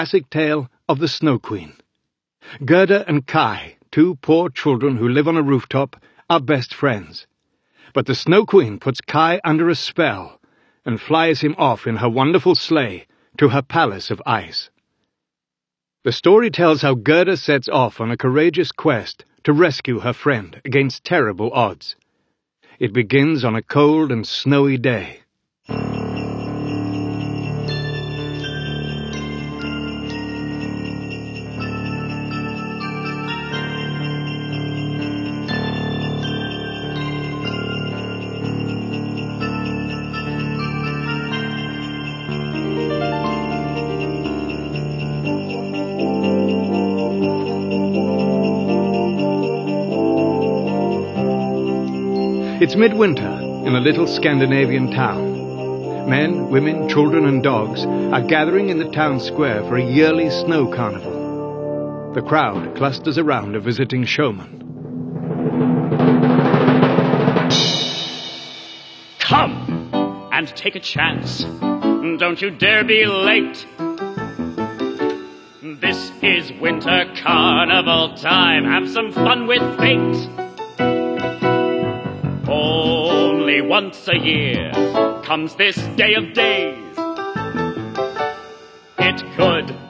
classic tale of the Snow Queen. Gerda and Kai, two poor children who live on a rooftop, are best friends. But the Snow Queen puts Kai under a spell and flies him off in her wonderful sleigh to her palace of ice. The story tells how Gerda sets off on a courageous quest to rescue her friend against terrible odds. It begins on a cold and snowy day. It's midwinter in a little Scandinavian town. Men, women, children and dogs are gathering in the town square for a yearly snow carnival. The crowd clusters around a visiting showman. Come and take a chance. Don't you dare be late. This is winter carnival time. Have some fun with fate. Only once a year comes this day of days. It could